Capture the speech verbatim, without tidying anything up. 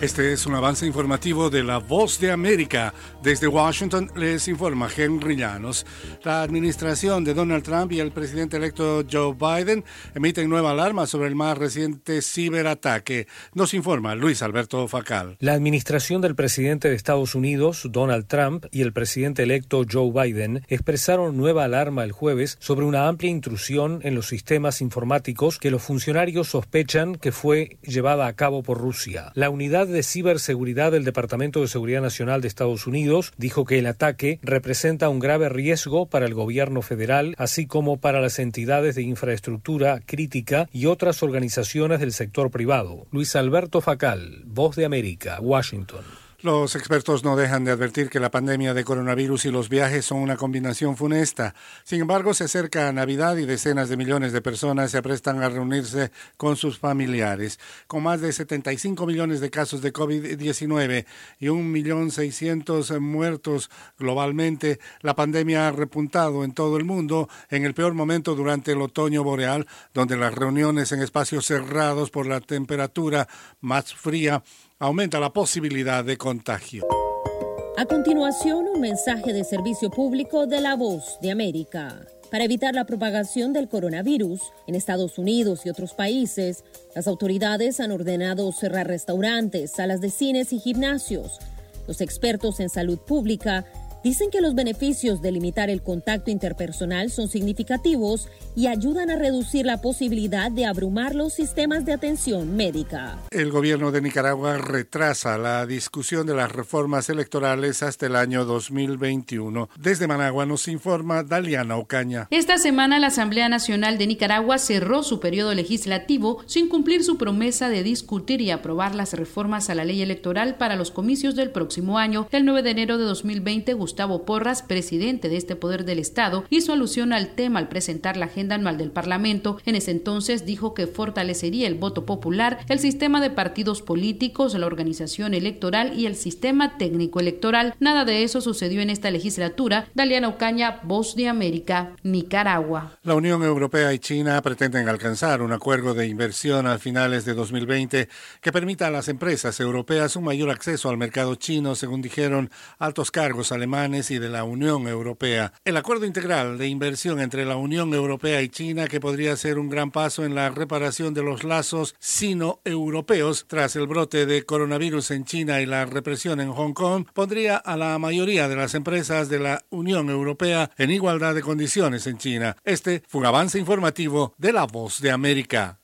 Este es un avance informativo de La Voz de América. Desde Washington les informa Henry Llanos. La administración de Donald Trump y el presidente electo Joe Biden emiten nueva alarma sobre el más reciente ciberataque. Nos informa Luis Alberto Facal. La administración del presidente de Estados Unidos, Donald Trump, y el presidente electo Joe Biden expresaron nueva alarma el jueves sobre una amplia intrusión en los sistemas informáticos que los funcionarios sospechan que fue llevada a cabo por Rusia. La unidad de ciberseguridad del Departamento de Seguridad Nacional de Estados Unidos dijo que el ataque representa un grave riesgo para el gobierno federal, así como para las entidades de infraestructura crítica y otras organizaciones del sector privado. Luis Alberto Facal, Voz de América, Washington. Los expertos no dejan de advertir que la pandemia de coronavirus y los viajes son una combinación funesta. Sin embargo, se acerca a Navidad y decenas de millones de personas se aprestan a reunirse con sus familiares. Con más de setenta y cinco millones de casos de COVID diecinueve y un millón seiscientos muertos globalmente, la pandemia ha repuntado en todo el mundo en el peor momento durante el otoño boreal, donde las reuniones en espacios cerrados por la temperatura más fría aumenta la posibilidad de contagio. A continuación, un mensaje de servicio público de La Voz de América. Para evitar la propagación del coronavirus en Estados Unidos y otros países, las autoridades han ordenado cerrar restaurantes, salas de cines y gimnasios. Los expertos en salud pública dicen que los beneficios de limitar el contacto interpersonal son significativos y ayudan a reducir la posibilidad de abrumar los sistemas de atención médica. El gobierno de Nicaragua retrasa la discusión de las reformas electorales hasta el año dos mil veintiuno. Desde Managua nos informa Daliana Ocaña. Esta semana la Asamblea Nacional de Nicaragua cerró su periodo legislativo sin cumplir su promesa de discutir y aprobar las reformas a la ley electoral para los comicios del próximo año. El nueve de enero de dos mil veinte, Gustavo Porras, presidente de este poder del Estado, hizo alusión al tema al presentar la agenda anual del Parlamento. En ese entonces dijo que fortalecería el voto popular, el sistema de partidos políticos, la organización electoral y el sistema técnico electoral. Nada de eso sucedió en esta legislatura. Daliana Ocaña, Voz de América, Nicaragua. La Unión Europea y China pretenden alcanzar un acuerdo de inversión a finales de dos mil veinte que permita a las empresas europeas un mayor acceso al mercado chino, según dijeron altos cargos alemanes y de la Unión Europea. El acuerdo integral de inversión entre la Unión Europea y China, que podría ser un gran paso en la reparación de los lazos sino-europeos tras el brote de coronavirus en China y la represión en Hong Kong, pondría a la mayoría de las empresas de la Unión Europea en igualdad de condiciones en China. Este fue un avance informativo de La Voz de América.